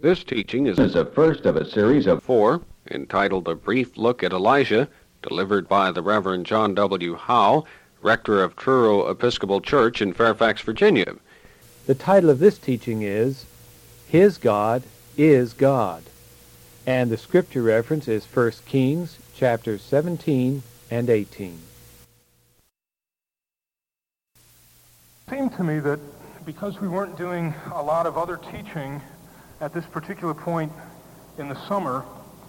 This teaching is the first of a series of 4, entitled A Brief Look at Elijah, delivered by the Reverend John W. Howe, rector of Truro Episcopal Church in Fairfax, Virginia. The title of this teaching is, His God is God, and the scripture reference is 1 Kings chapters 17 and 18. It seemed to me that because we weren't doing a lot of other teaching at this particular point in the summer,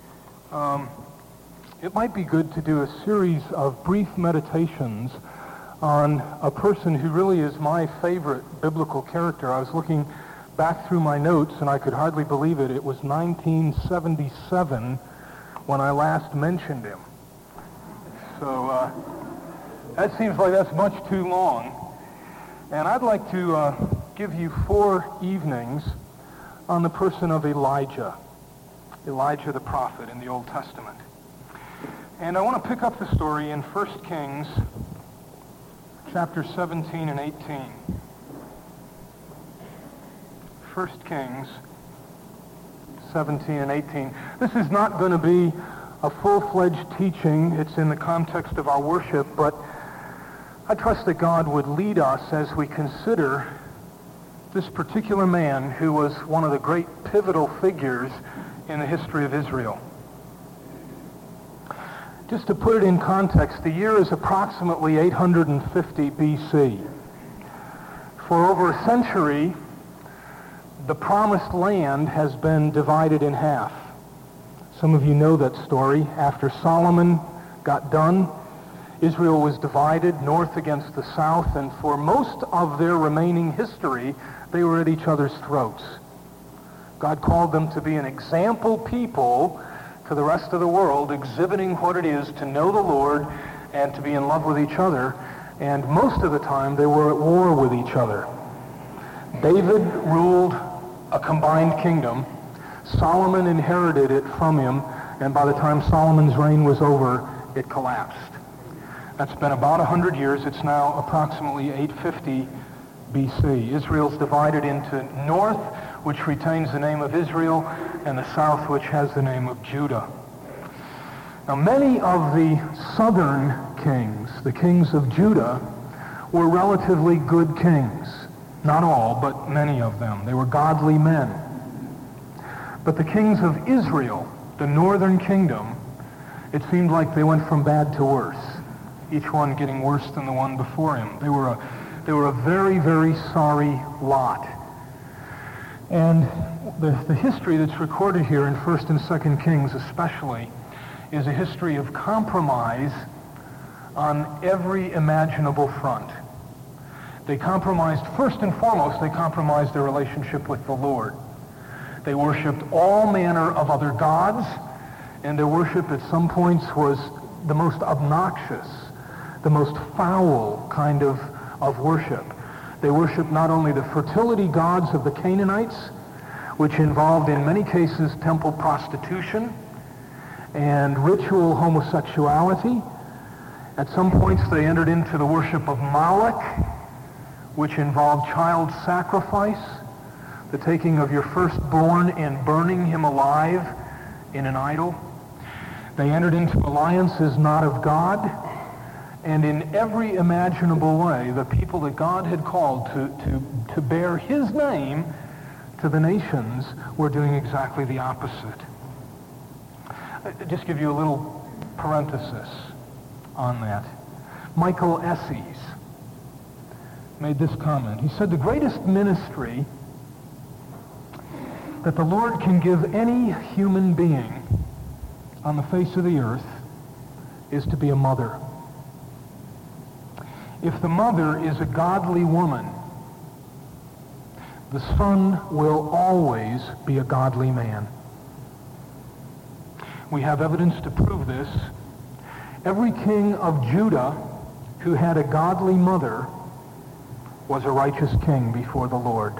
it might be good to do a series of brief meditations on a person who really is my favorite biblical character. I was looking back through my notes, and I could hardly believe it. It was 1977 when I last mentioned him. So that seems like that's much too long. And I'd like to give you 4 evenings on the person of Elijah the prophet in the Old Testament. And I want to pick up the story in 1 Kings chapter 17 and 18. 1 Kings 17 and 18. This is not going to be a full-fledged teaching. It's in the context of our worship, but I trust that God would lead us as we consider this particular man who was one of the great pivotal figures in the history of Israel. Just to put it in context, the year is approximately 850 B.C. For over a century, the promised land has been divided in half. Some of you know that story. After Solomon got done, Israel was divided north against the south, and for most of their remaining history, they were at each other's throats. God called them to be an example people to the rest of the world, exhibiting what it is to know the Lord and to be in love with each other, and most of the time they were at war with each other. David ruled a combined kingdom. Solomon inherited it from him, and by the time Solomon's reign was over, it collapsed. That's been about 100 years. It's now approximately 850 B.C. Israel's divided into north, which retains the name of Israel, and the south, which has the name of Judah. Now, many of the southern kings, the kings of Judah, were relatively good kings. Not all, but many of them. They were godly men. But the kings of Israel, the northern kingdom, it seemed like they went from bad to worse, each one getting worse than the one before him. They were a very, very sorry lot. And the history that's recorded here in 1st and 2nd Kings especially is a history of compromise on every imaginable front. They compromised, first and foremost, they compromised their relationship with the Lord. They worshipped all manner of other gods, and their worship at some points was the most obnoxious, the most foul kind of worship. They worshiped not only the fertility gods of the Canaanites, which involved in many cases temple prostitution and ritual homosexuality. At some points they entered into the worship of Moloch, which involved child sacrifice, the taking of your firstborn and burning him alive in an idol. They entered into alliances not of God, and in every imaginable way, the people that God had called to bear his name to the nations were doing exactly the opposite. I'll just give you a little parenthesis on that. Michael Esses made this comment. He said, the greatest ministry that the Lord can give any human being on the face of the earth is to be a mother. If the mother is a godly woman, the son will always be a godly man. We have evidence to prove this. Every king of Judah who had a godly mother was a righteous king before the Lord.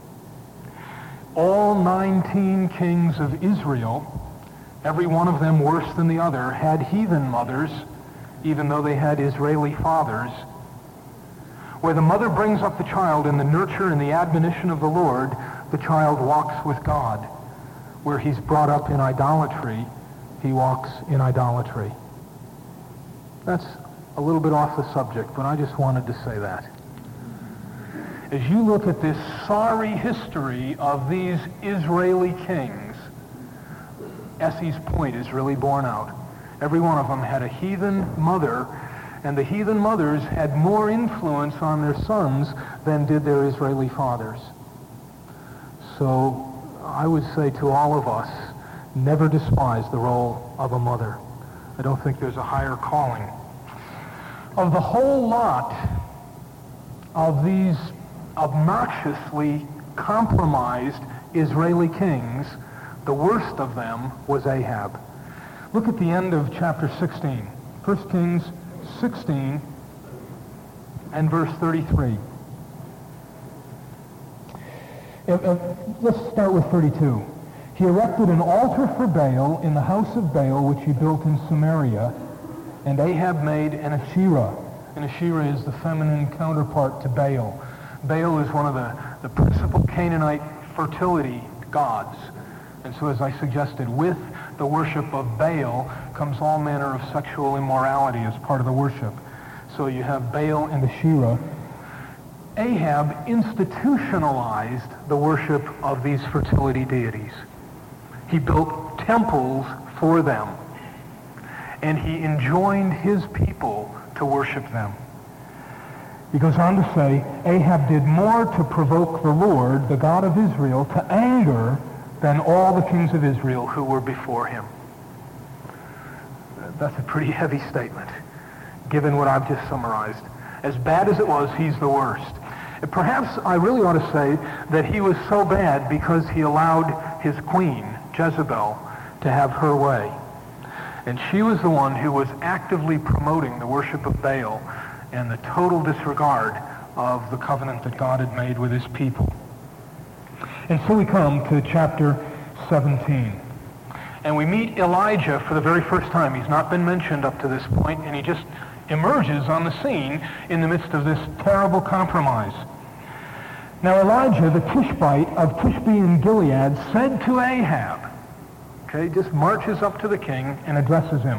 All 19 kings of Israel, every one of them worse than the other, had heathen mothers, even though they had Israeli fathers. Where the mother brings up the child in the nurture and the admonition of the Lord, the child walks with God. where he's brought up in idolatry, he walks in idolatry. That's a little bit off the subject, but I just wanted to say that. As you look at this sorry history of these Israeli kings, Essie's point is really borne out. Every one of them had a heathen mother, and the heathen mothers had more influence on their sons than did their Israeli fathers. So I would say to all of us, never despise the role of a mother. I don't think there's a higher calling. Of the whole lot of these obnoxiously compromised Israeli kings, the worst of them was Ahab. Look at the end of chapter 16. 1 Kings 16 and verse 33. Let's start with 32. He erected an altar for Baal in the house of Baal, which he built in Samaria, and Ahab made an Asherah. An Asherah is the feminine counterpart to Baal. Baal is one of the principal Canaanite fertility gods. And so, as I suggested, with the worship of Baal comes all manner of sexual immorality as part of the worship. So you have Baal and Asherah. Ahab institutionalized the worship of these fertility deities. He built temples for them, and he enjoined his people to worship them. He goes on to say, Ahab did more to provoke the Lord, the God of Israel, to anger than all the kings of Israel who were before him. That's a pretty heavy statement, given what I've just summarized. As bad as it was, he's the worst. Perhaps I really ought to say that he was so bad because he allowed his queen, Jezebel, to have her way. And she was the one who was actively promoting the worship of Baal and the total disregard of the covenant that God had made with his people. And so we come to chapter 17. And we meet Elijah for the very first time. He's not been mentioned up to this point, and he just emerges on the scene in the midst of this terrible compromise. Now Elijah, the Tishbite of Tishbe in Gilead, said to Ahab, just marches up to the king and addresses him.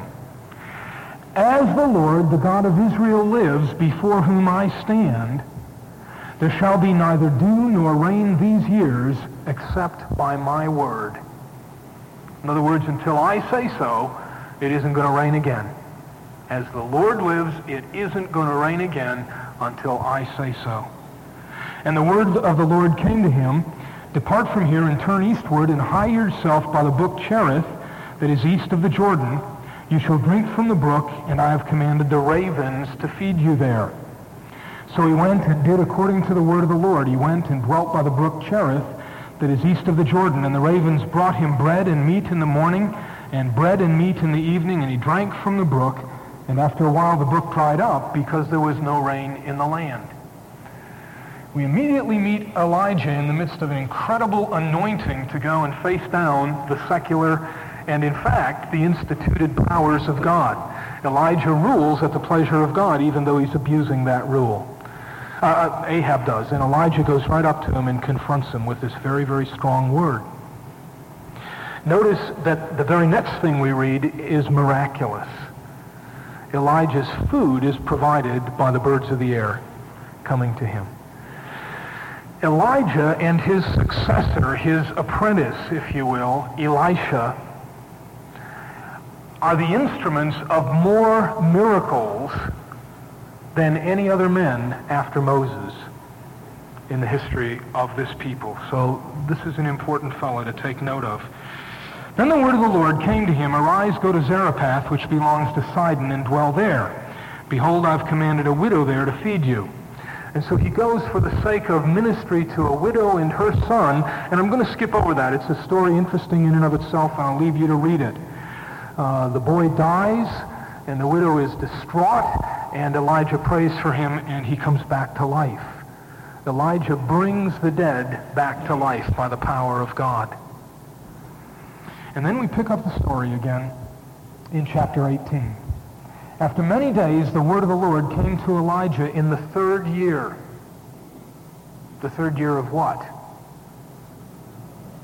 As the Lord, the God of Israel, lives before whom I stand, there shall be neither dew nor rain these years except by my word. In other words, until I say so, it isn't going to rain again. As the Lord lives, it isn't going to rain again until I say so. And the word of the Lord came to him, depart from here and turn eastward and hide yourself by the brook Cherith that is east of the Jordan. You shall drink from the brook, and I have commanded the ravens to feed you there. So he went and did according to the word of the Lord. He went and dwelt by the brook Cherith that is east of the Jordan, and the ravens brought him bread and meat in the morning, and bread and meat in the evening, and he drank from the brook, and after a while the brook dried up because there was no rain in the land. We immediately meet Elijah in the midst of an incredible anointing to go and face down the secular and, in fact, the instituted powers of God. Elijah rules at the pleasure of God, even though he's abusing that rule. Ahab does, and Elijah goes right up to him and confronts him with this very, very strong word. Notice that the very next thing we read is miraculous. Elijah's food is provided by the birds of the air coming to him. Elijah and his successor, his apprentice, if you will, Elisha, are the instruments of more miracles than any other men after Moses in the history of this people. So this is an important fellow to take note of. Then the word of the Lord came to him, arise, go to Zarephath, which belongs to Sidon, and dwell there. Behold, I've commanded a widow there to feed you. And so he goes for the sake of ministry to a widow and her son, and I'm going to skip over that. It's a story interesting in and of itself, and I'll leave you to read it. The boy dies, and the widow is distraught, and Elijah prays for him, and he comes back to life. Elijah brings the dead back to life by the power of God. And then we pick up the story again in chapter 18. After many days, the word of the Lord came to Elijah in the third year. The third year of what?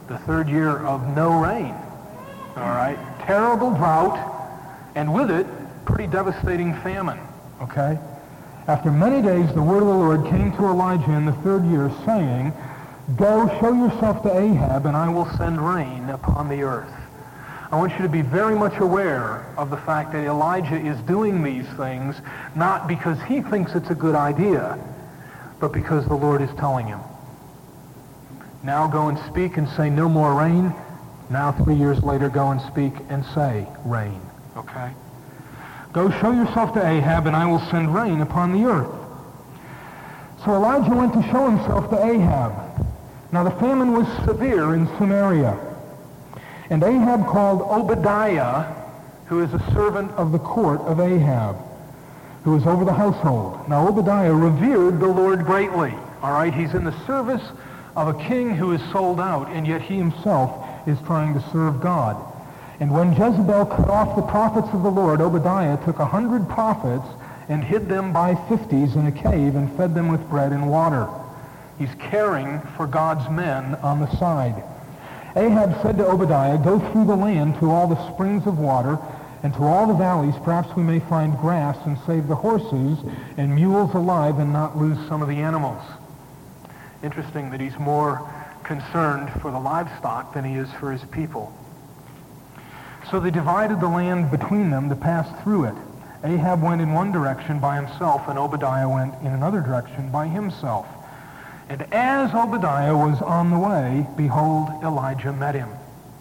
the third year of no rain. All right? Terrible drought, and with it, pretty devastating famine. Okay? After many days, the word of the Lord came to Elijah in the third year, saying, "Go, show yourself to Ahab, and I will send rain upon the earth." I want you to be very much aware of the fact that Elijah is doing these things not because he thinks it's a good idea, but because the Lord is telling him. Now go and speak and say no more rain. Now 3 years later, go and speak and say rain. Okay? Go show yourself to Ahab, and I will send rain upon the earth. So Elijah went to show himself to Ahab. Now the famine was severe in Samaria. And Ahab called Obadiah, who is a servant of the court of Ahab, who was over the household. Now Obadiah revered the Lord greatly. All right, he's in the service of a king who is sold out, and yet he himself is trying to serve God. And when Jezebel cut off the prophets of the Lord, Obadiah took 100 prophets and hid them by 50s in a cave and fed them with bread and water. He's caring for God's men on the side. Ahab said to Obadiah, "Go through the land to all the springs of water and to all the valleys. Perhaps we may find grass and save the horses and mules alive and not lose some of the animals." Interesting that he's more concerned for the livestock than he is for his people. So they divided the land between them to pass through it. Ahab went in one direction by himself, and Obadiah went in another direction by himself. And as Obadiah was on the way, behold, Elijah met him.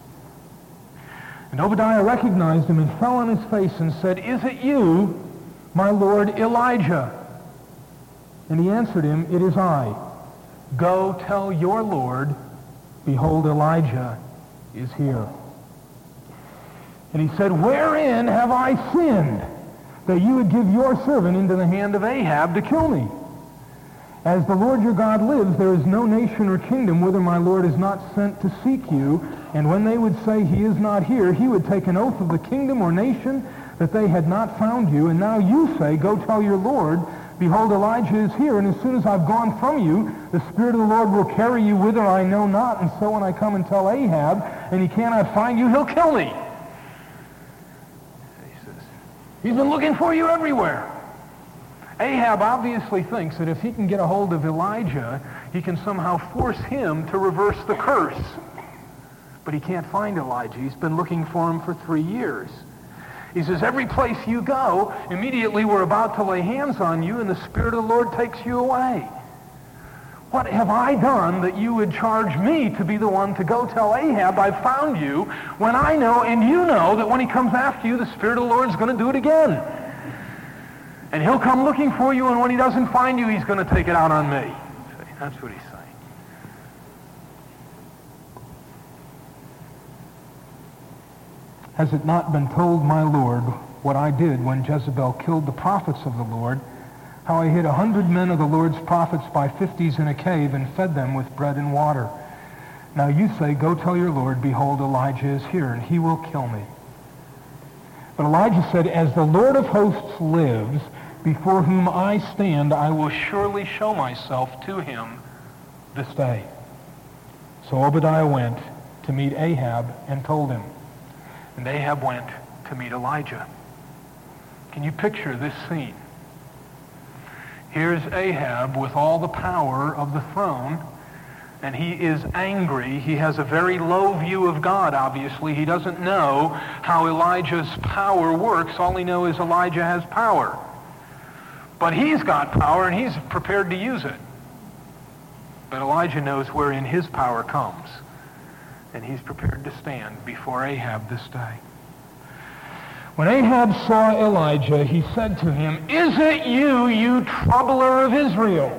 And Obadiah recognized him and fell on his face and said, "Is it you, my lord Elijah?" And he answered him, "It is I. Go tell your Lord, behold, Elijah is here." And he said, "Wherein have I sinned, that you would give your servant into the hand of Ahab to kill me? As the Lord your God lives, there is no nation or kingdom whither my Lord is not sent to seek you. And when they would say he is not here, he would take an oath of the kingdom or nation that they had not found you. And now you say, go tell your Lord, behold, Elijah is here. And as soon as I've gone from you, the Spirit of the Lord will carry you whither I know not. And so when I come and tell Ahab, and he cannot find you, he'll kill me." He says, "He's been looking for you everywhere." Ahab obviously thinks that if he can get a hold of Elijah, he can somehow force him to reverse the curse. But he can't find Elijah. He's been looking for him for 3 years. He says, "Every place you go, immediately we're about to lay hands on you, and the Spirit of the Lord takes you away. What have I done that you would charge me to be the one to go tell Ahab I found you, when I know and you know that when he comes after you, the Spirit of the Lord is going to do it again? And he'll come looking for you, and when he doesn't find you, he's going to take it out on me." See, that's what he's saying. "Has it not been told, my Lord, what I did when Jezebel killed the prophets of the Lord, how I hid 100 men of the Lord's prophets by 50s in a cave and fed them with bread and water? Now you say, go tell your Lord, behold, Elijah is here, and he will kill me." But Elijah said, "As the Lord of hosts lives, before whom I stand, I will surely show myself to him this day." So Obadiah went to meet Ahab and told him. And Ahab went to meet Elijah. Can you picture this scene? Here's Ahab with all the power of the throne, and he is angry. He has a very low view of God, obviously. He doesn't know how Elijah's power works. All he knows is Elijah has power. But he's got power, and he's prepared to use it. But Elijah knows wherein his power comes, and he's prepared to stand before Ahab this day. When Ahab saw Elijah, he said to him, "Is it you, you troubler of Israel?"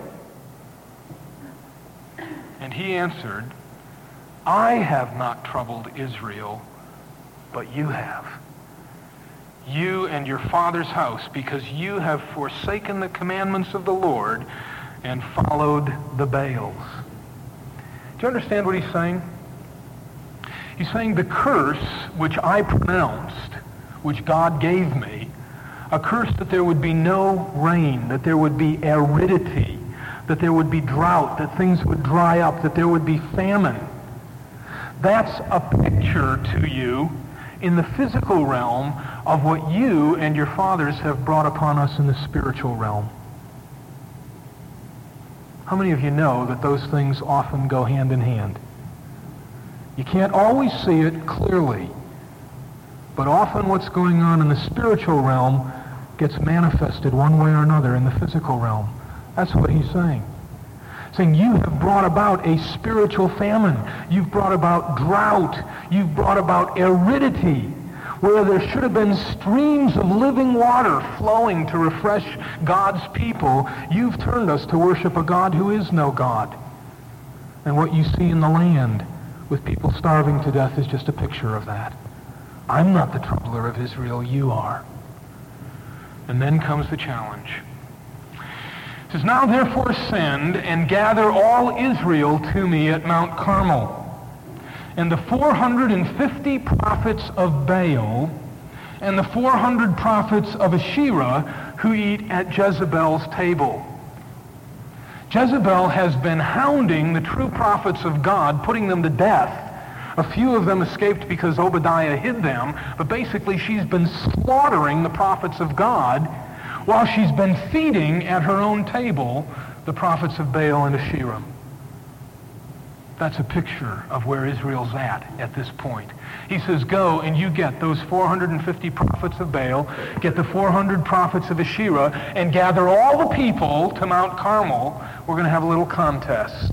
And he answered, "I have not troubled Israel, but you have. You and your father's house, because you have forsaken the commandments of the Lord and followed the Baals." Do you understand what he's saying? He's saying the curse which I pronounced, which God gave me, a curse that there would be no rain, that there would be aridity, that there would be drought, that things would dry up, that there would be famine. That's a picture to you in the physical realm of what you and your fathers have brought upon us in the spiritual realm. How many of you know that those things often go hand in hand? You can't always see it clearly, but often what's going on in the spiritual realm gets manifested one way or another in the physical realm. That's what he's saying. Saying you have brought about a spiritual famine. You've brought about drought. You've brought about aridity, where there should have been streams of living water flowing to refresh God's people. You've turned us to worship a God who is no God. And what you see in the land with people starving to death is just a picture of that. I'm not the troubler of Israel, you are. And then comes the challenge. It says, now therefore send and gather all Israel to me at Mount Carmel. And the 450 prophets of Baal and the 400 prophets of Asherah who eat at Jezebel's table. Jezebel has been hounding the true prophets of God, putting them to death. A few of them escaped because Obadiah hid them, but basically she's been slaughtering the prophets of God while she's been feeding at her own table the prophets of Baal and Asherah. That's a picture of where Israel's at this point. He says, go and you get those 450 prophets of Baal, get the 400 prophets of Asherah, and gather all the people to Mount Carmel. We're going to have a little contest.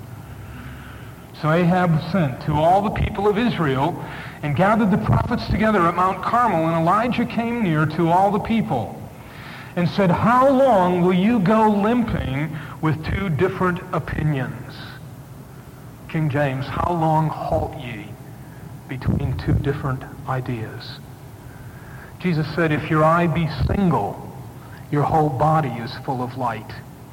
So Ahab sent to all the people of Israel and gathered the prophets together at Mount Carmel, and Elijah came near to all the people and said, how long will you go limping with two different opinions? King James, how long halt ye between two different ideas? Jesus said, if your eye be single, your whole body is full of light.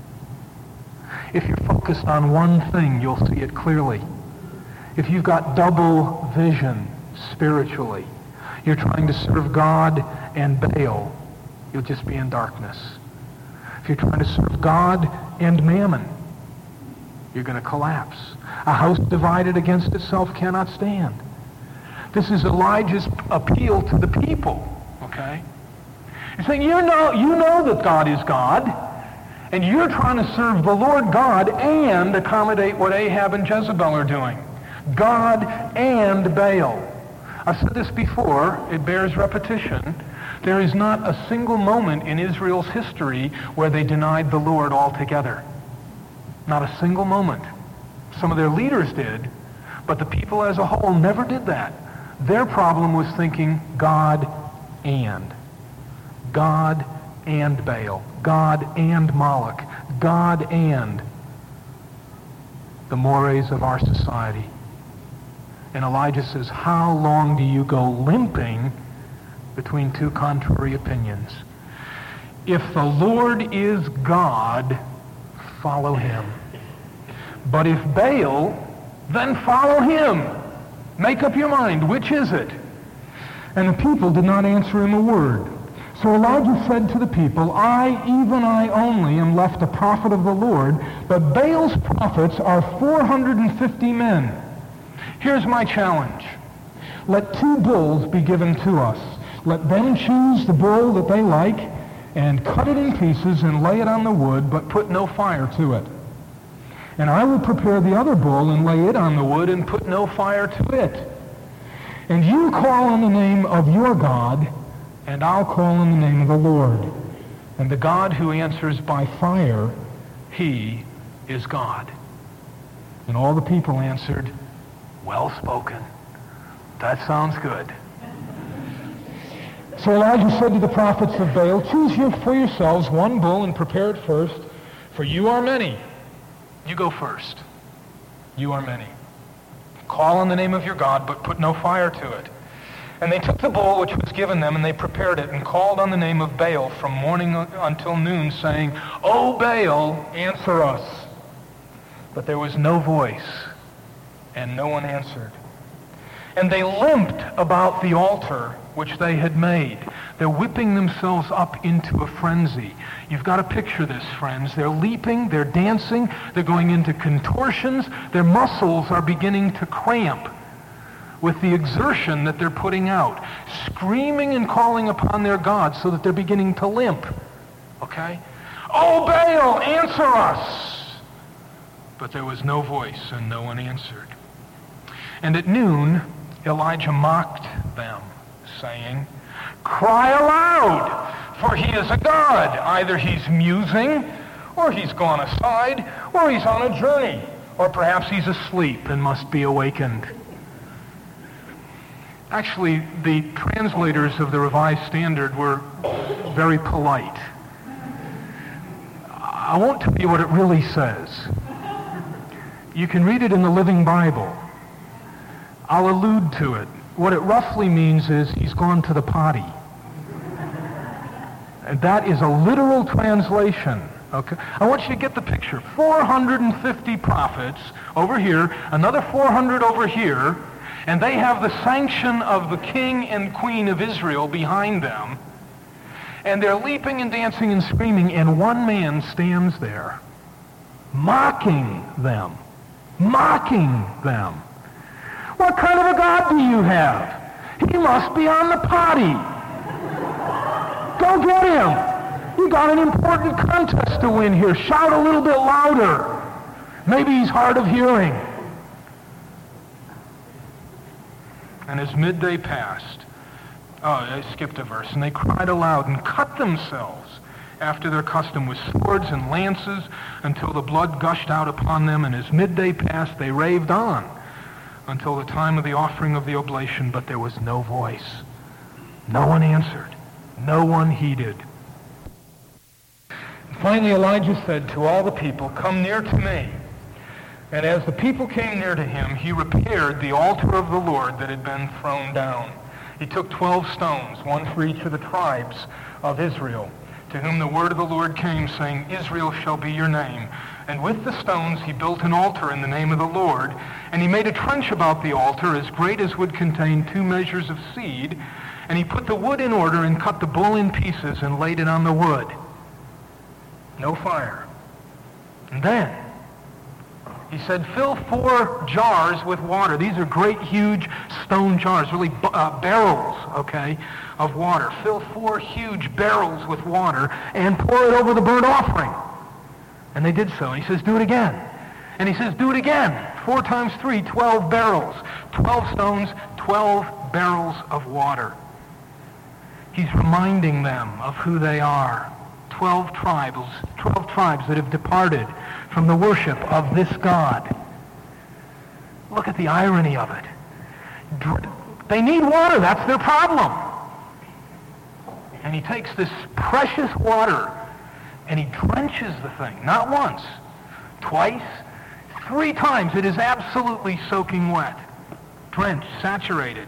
If you're focused on one thing, you'll see it clearly. If you've got double vision spiritually, you're trying to serve God and Baal, you'll just be in darkness. If you're trying to serve God and mammon, you're going to collapse. A house divided against itself cannot stand. This is Elijah's appeal to the people, okay? He's saying, you know that God is God, and you're trying to serve the Lord God and accommodate what Ahab and Jezebel are doing. God and Baal. I've said this before, it bears repetition. There is not a single moment in Israel's history where they denied the Lord altogether. Not a single moment. Some of their leaders did, but the people as a whole never did that. Their problem was thinking God and Baal, God and Moloch, God and the mores of our society. And Elijah says, how long do you go limping between two contrary opinions? If the Lord is God, follow him. But if Baal, then follow him. Make up your mind, which is it? And the people did not answer him a word. So Elijah said to the people, I, even I only, am left a prophet of the Lord, but Baal's prophets are 450 men. Here's my challenge. Let two bulls be given to us. Let them choose the bull that they like and cut it in pieces and lay it on the wood, but put no fire to it. And I will prepare the other bull and lay it on the wood and put no fire to it. And you call on the name of your God, and I'll call on the name of the Lord. And the God who answers by fire, he is God. And all the people answered, well spoken. That sounds good. So Elijah said to the prophets of Baal, choose for yourselves one bull and prepare it first, for you are many. You go first. You are many. Call on the name of your God, but put no fire to it. And they took the bull which was given them, and they prepared it, and called on the name of Baal from morning until noon, saying, O Baal, answer us. But there was no voice, and no one answered. And they limped about the altar which they had made. They're whipping themselves up into a frenzy. You've got to picture this, friends. They're leaping, they're dancing, they're going into contortions. Their muscles are beginning to cramp. with the exertion that they're putting out, screaming and calling upon their God so that they're beginning to limp. Okay? "Oh, Baal, answer us!" But there was no voice and no one answered. And at noon, Elijah mocked them, saying, "Cry aloud, for he is a god. Either he's musing, or he's gone aside, or he's on a journey, or perhaps he's asleep and must be awakened." Actually, the translators of the Revised Standard were very polite. I won't tell you what it really says. You can read it in the Living Bible. I'll allude to it. What it roughly means is he's gone to the potty. And that is a literal translation. Okay? I want you to get the picture. 450 prophets over here, another 400 over here, and they have the sanction of the king and queen of Israel behind them. And they're leaping and dancing and screaming, and one man stands there, mocking them. Mocking them. "What kind of a God do you have? He must be on the potty. Go get him. You got an important contest to win here. Shout a little bit louder. Maybe he's hard of hearing." And as midday passed, I skipped a verse, "and they cried aloud and cut themselves after their custom with swords and lances until the blood gushed out upon them. And as midday passed, they raved on until the time of the offering of the oblation, but there was no voice. No one answered. No one heeded." Finally, Elijah said to all the people, "Come near to me." And as the people came near to him, he repaired the altar of the Lord that had been thrown down. He took 12 stones, one for each of the tribes of Israel, to whom the word of the Lord came, saying, "Israel shall be your name." And with the stones he built an altar in the name of the Lord, and he made a trench about the altar as great as would contain 2 measures of seed, and he put the wood in order and cut the bull in pieces and laid it on the wood. No fire. And then he said, "Fill 4 jars with water." These are great, huge stone jars, really barrels, okay, of water. "Fill 4 huge barrels with water and pour it over the burnt offering." And they did so. And he says, "Do it again." And he says, "Do it again. 4 times 3, 12 barrels. 12 stones, 12 barrels of water." He's reminding them of who they are. 12 tribes that have departed from the worship of this God. Look at the irony of it. They need water. That's their problem. And he takes this precious water and he drenches the thing. Not once, twice, 3 times. It is absolutely soaking wet. Drenched, saturated.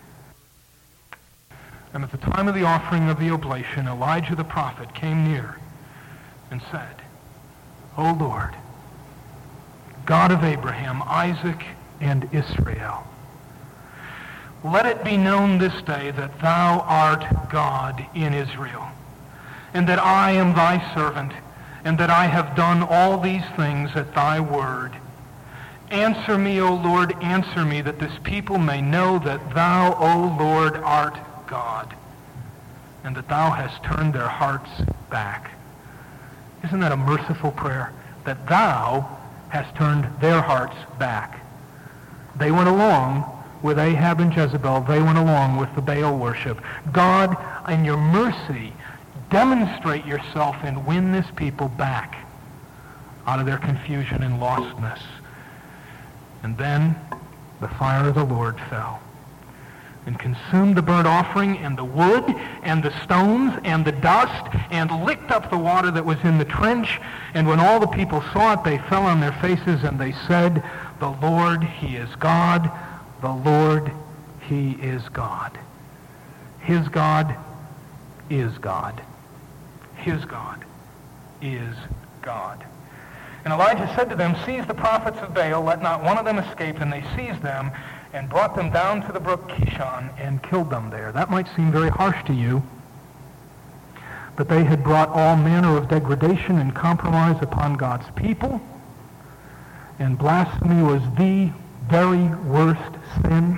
And at the time of the offering of the oblation, Elijah the prophet came near and said, "O Lord, God of Abraham, Isaac, and Israel, let it be known this day that thou art God in Israel, and that I am thy servant, and that I have done all these things at thy word. Answer me, O Lord, answer me, that this people may know that thou, O Lord, art God, and that thou hast turned their hearts back." Isn't that a merciful prayer? That thou hast turned their hearts back. They went along with Ahab and Jezebel. They went along with the Baal worship. God, in your mercy, demonstrate yourself and win this people back out of their confusion and lostness. And then the fire of the Lord fell and consumed the burnt offering and the wood and the stones and the dust and licked up the water that was in the trench. And when all the people saw it, they fell on their faces and they said, "The Lord, he is God. The Lord, he is God." His God is God. His God is God. And Elijah said to them, "Seize the prophets of Baal, let not one of them escape." And they seized them and brought them down to the brook Kishon and killed them there. That might seem very harsh to you, but they had brought all manner of degradation and compromise upon God's people, and blasphemy was the very worst sin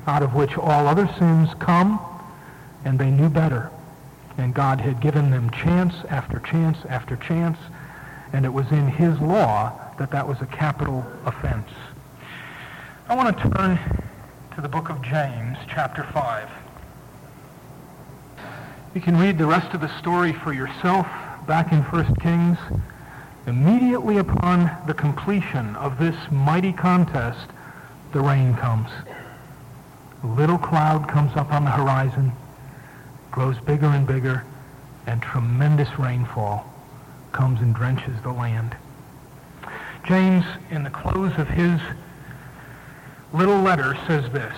out of which all other sins come, and they knew better. And God had given them chance after chance after chance, and it was in his law that that was a capital offense. I want to turn to the book of James, chapter 5. You can read the rest of the story for yourself back in 1 Kings. Immediately upon the completion of this mighty contest, the rain comes. A little cloud comes up on the horizon, grows bigger and bigger, and tremendous rainfall comes and drenches the land. James, in the close of his little letter, says this.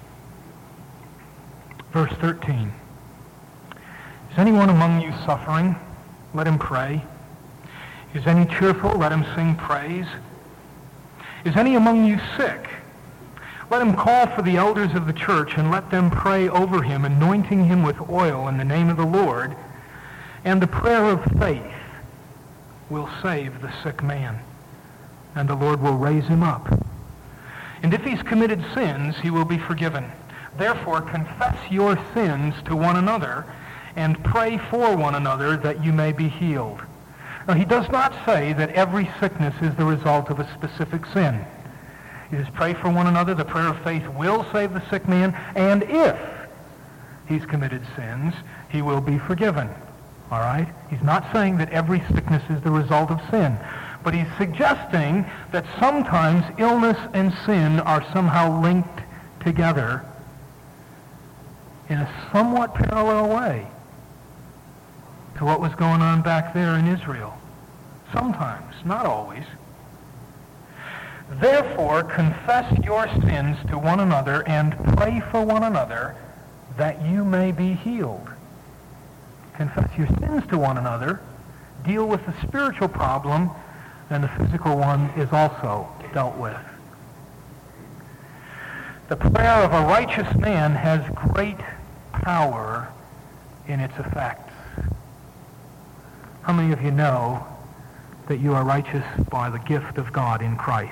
Verse 13. Is anyone among you suffering? Let him pray. Is any cheerful? Let him sing praise. Is any among you sick? Let him call for the elders of the church and let them pray over him, anointing him with oil in the name of the Lord. And the prayer of faith will save the sick man, and the Lord will raise him up. And if he's committed sins, he will be forgiven. Therefore, confess your sins to one another and pray for one another that you may be healed. Now, he does not say that every sickness is the result of a specific sin. He says, pray for one another. The prayer of faith will save the sick man, and if he's committed sins, he will be forgiven. All right? He's not saying that every sickness is the result of sin, but he's suggesting that sometimes illness and sin are somehow linked together in a somewhat parallel way to what was going on back there in Israel. Sometimes, not always. Therefore, confess your sins to one another and pray for one another that you may be healed. Confess your sins to one another, deal with the spiritual problem, and the physical one is also dealt with. The prayer of a righteous man has great power in its effects. How many of you know that you are righteous by the gift of God in Christ?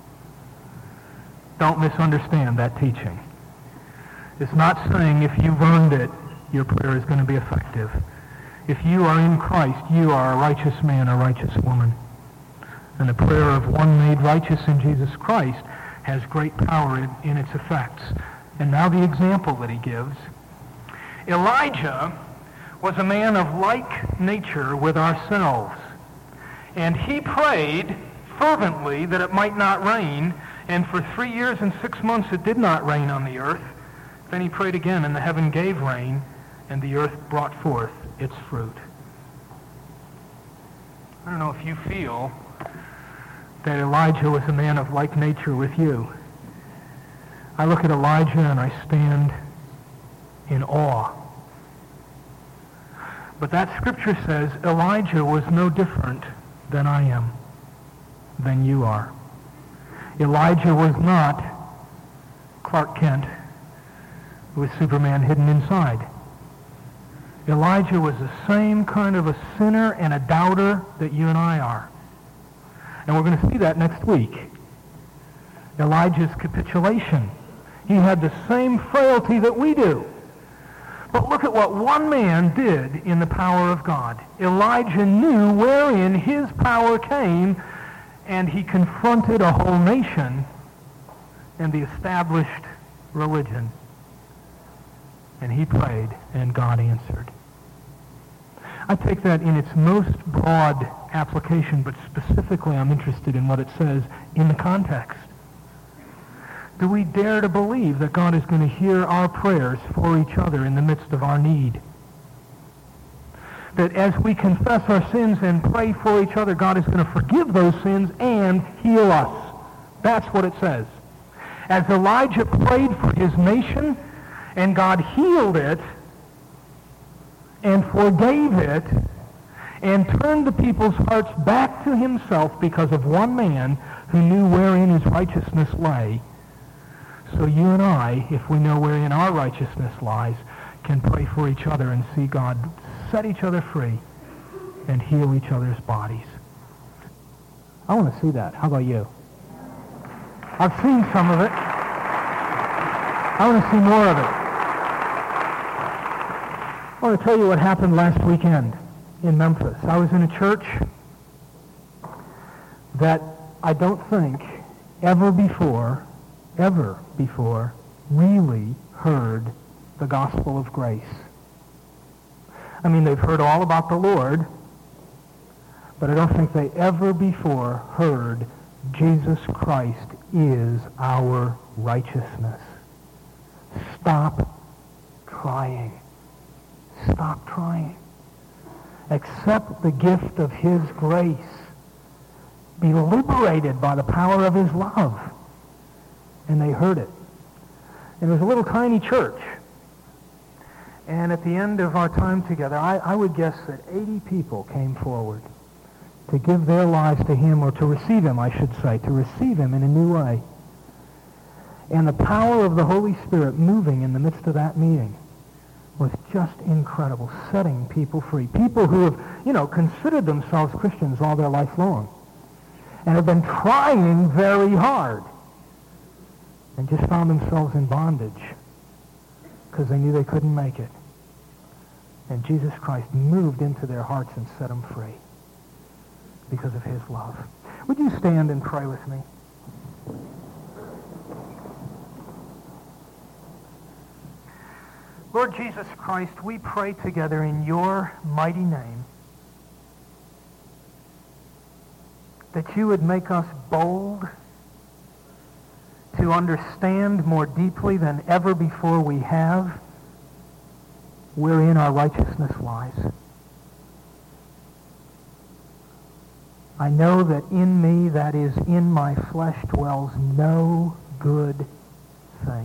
Don't misunderstand that teaching. It's not saying if you've earned it, your prayer is going to be effective. If you are in Christ, you are a righteous man, a righteous woman. And the prayer of one made righteous in Jesus Christ has great power in its effects. And now the example that he gives. Elijah was a man of like nature with ourselves. And he prayed fervently that it might not rain, and for 3 years and 6 months it did not rain on the earth. Then he prayed again, and the heaven gave rain, and the earth brought forth its fruit. I don't know if you feel that Elijah was a man of like nature with you. I look at Elijah and I stand in awe. But that scripture says Elijah was no different than I am, than you are. Elijah was not Clark Kent with Superman hidden inside. Elijah was the same kind of a sinner and a doubter that you and I are. And we're going to see that next week. Elijah's capitulation. He had the same frailty that we do. But look at what one man did in the power of God. Elijah knew wherein his power came, and he confronted a whole nation and the established religion. And he prayed, and God answered. I take that in its most broad application, but specifically I'm interested in what it says in the context. Do we dare to believe that God is going to hear our prayers for each other in the midst of our need? That as we confess our sins and pray for each other, God is going to forgive those sins and heal us. That's what it says. As Elijah prayed for his nation, and God healed it, and forgave it, and turned the people's hearts back to himself because of one man who knew wherein his righteousness lay. So you and I, if we know wherein our righteousness lies, can pray for each other and see God set each other free and heal each other's bodies. I want to see that. How about you? I've seen some of it. I want to see more of it. I want to tell you what happened last weekend in Memphis. I was in a church that I don't think ever before really heard the gospel of grace. I mean, they've heard all about the Lord, but I don't think they ever before heard Jesus Christ is our righteousness. Stop trying. Stop trying. Accept the gift of his grace. Be liberated by the power of his love. And they heard it. And it was a little tiny church. And at the end of our time together, I would guess that 80 people came forward to give their lives to him, or to receive him, I should say, to receive him in a new way. And the power of the Holy Spirit moving in the midst of that meeting was just incredible, setting people free. People who have, considered themselves Christians all their life long and have been trying very hard and just found themselves in bondage because they knew they couldn't make it. And Jesus Christ moved into their hearts and set them free because of his love. Would you stand and pray with me? Lord Jesus Christ, we pray together in your mighty name that you would make us bold to understand more deeply than ever before we have wherein our righteousness lies. I know that in me, that is, in my flesh, dwells no good thing.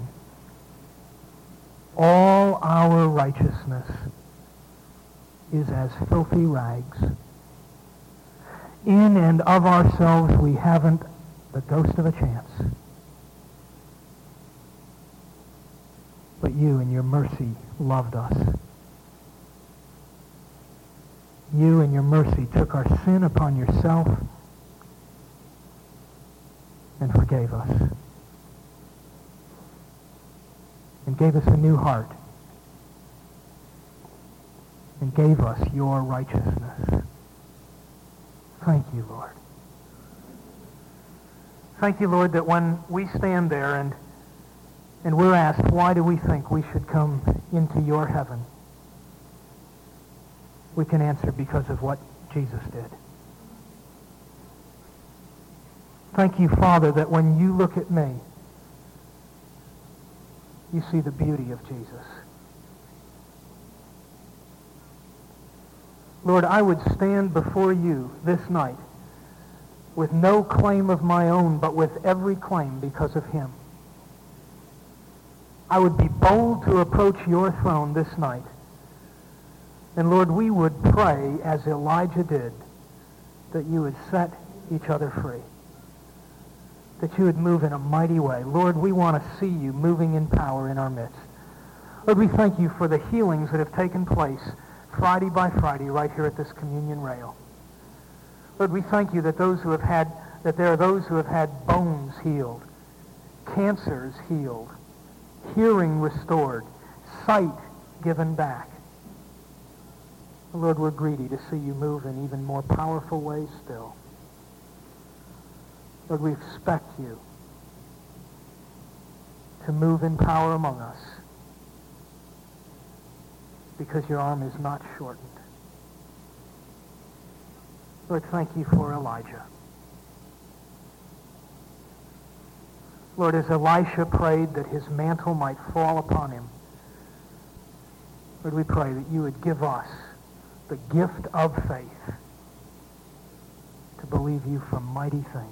All our righteousness is as filthy rags. In and of ourselves, we haven't the ghost of a chance. But you, in your mercy, loved us. You, in your mercy, took our sin upon yourself and forgave us. And gave us a new heart. And gave us your righteousness. Thank you, Lord. Thank you, Lord, that when we stand there and we're asked, why do we think we should come into your heaven? We can answer, because of what Jesus did. Thank you, Father, that when you look at me, you see the beauty of Jesus. Lord, I would stand before you this night with no claim of my own, but with every claim because of him. I would be bold to approach your throne this night. And Lord, we would pray, as Elijah did, that you would set each other free. That you would move in a mighty way. Lord, we want to see you moving in power in our midst. Lord, we thank you for the healings that have taken place Friday by Friday right here at this communion rail. Lord, we thank you that there are those who have had bones healed, cancers healed, hearing restored, sight given back. Lord, we're greedy to see you move in even more powerful ways still. Lord, we expect you to move in power among us because your arm is not shortened. Lord, thank you for Elijah. Lord, as Elisha prayed that his mantle might fall upon him, Lord, we pray that you would give us the gift of faith to believe you for mighty things.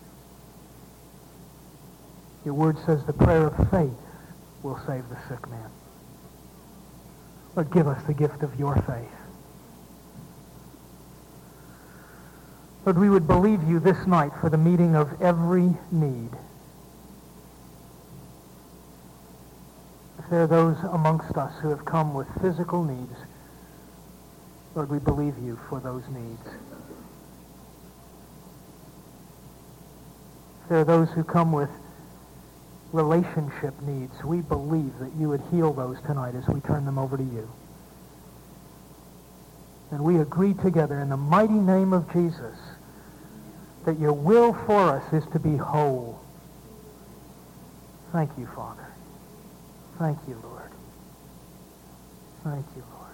Your word says the prayer of faith will save the sick man. Lord, give us the gift of your faith. Lord, we would believe you this night for the meeting of every need. If there are those amongst us who have come with physical needs, Lord, we believe you for those needs. If there are those who come with relationship needs, we believe that you would heal those tonight as we turn them over to you. And we agree together in the mighty name of Jesus that your will for us is to be whole. Thank you, Father. Thank you, Lord. Thank you, Lord.